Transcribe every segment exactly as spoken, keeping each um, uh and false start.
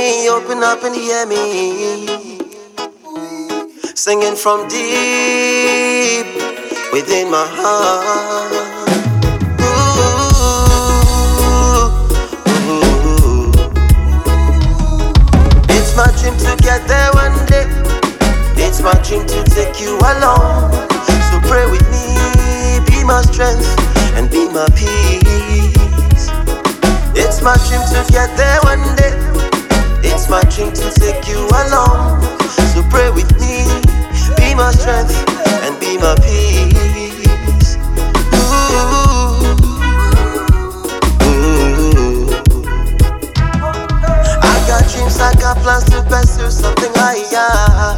me, open up and hear me. Singing from deep within my heart. Ooh, ooh. It's my dream to get there one day. It's my dream to take you along. So pray with me, be my strength and be my peace. It's my dream to get there one day. It's my dream to take you along. So pray with me, be my strength and be my peace. Ooh, ooh. I got dreams, I got plans to pursue something higher.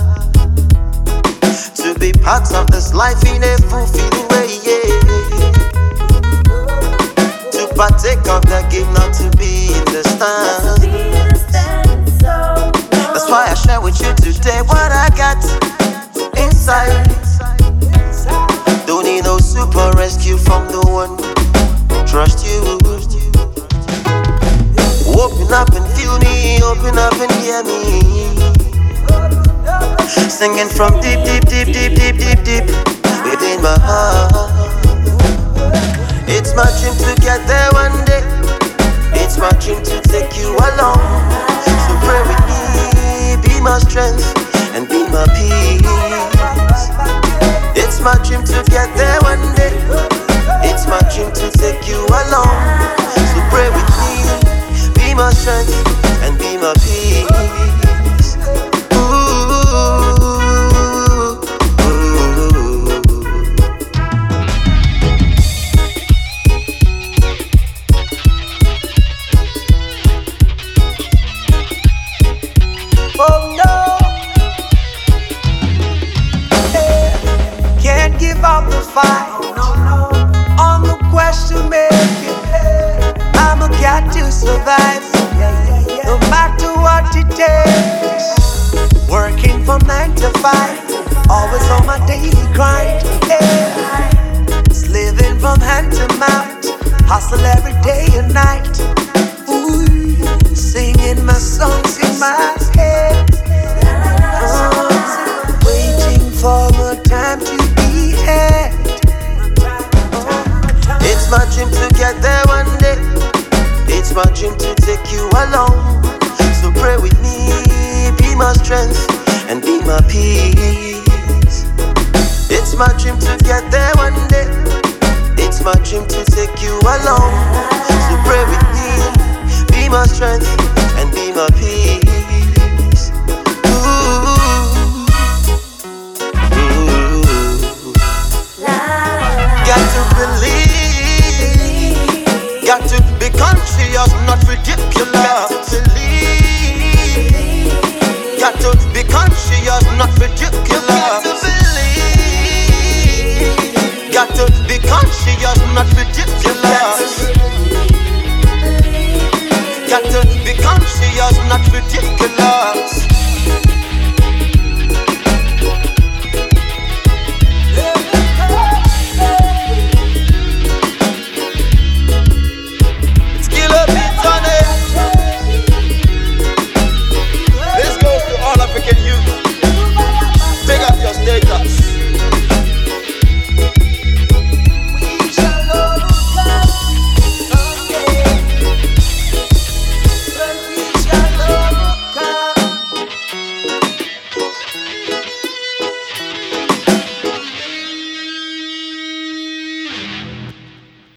To be part of this life in a fulfilling way, yeah. To partake of the game, not to be in the stand. That's why I share with you today what I got inside. Don't need no super rescue from the one who trust you. Open up and feel me, open up and hear me. Singing from deep, deep, deep, deep, deep, deep, deep within my heart. It's my dream to get there one day. It's my dream to take you along. So pray with me, be my strength and be my peace. It's my dream to get there one day. It's my dream to take you along. So pray with me, be my strength and be my peace. Oh no, yeah. Can't give up the fight on the quest to make it. I'm a cat to survive, no matter what it takes. Working from nine to five, always on my daily grind. Yeah. It's living from hand to mouth, hustle every day and night. Ooh, singing my songs in my head. Oh, waiting for my time to be had. It's my dream to get there one day. It's my dream to take you along. So pray with me, be my strength and be my peace. It's my dream to get there one day. It's my dream to take you along. So pray with me, be my strength and be my peace. Ooh, ooh. Got to believe, got to be conscious, not ridiculous. Got to believe, got to be conscious, not ridiculous. Got to believe, got to be conscious, not ridiculous. Got to be conscious, not ridiculous.